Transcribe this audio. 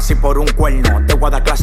así por un cuerno. Te voy a dar clase